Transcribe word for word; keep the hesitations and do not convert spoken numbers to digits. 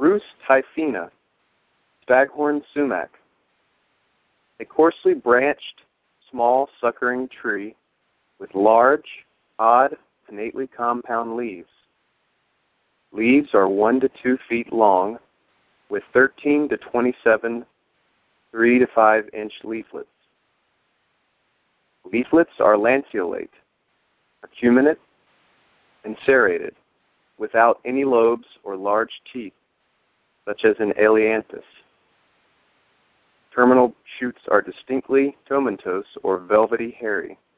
Rhus typhina, staghorn sumac, a coarsely branched, small suckering tree with large, odd, pinnately compound leaves. Leaves are one to two feet long, with thirteen to twenty-seven, three to five inch leaflets. Leaflets are lanceolate, acuminate, and serrated, without any lobes or large teeth, such as in Ailanthus. Terminal shoots are distinctly tomentose or velvety hairy.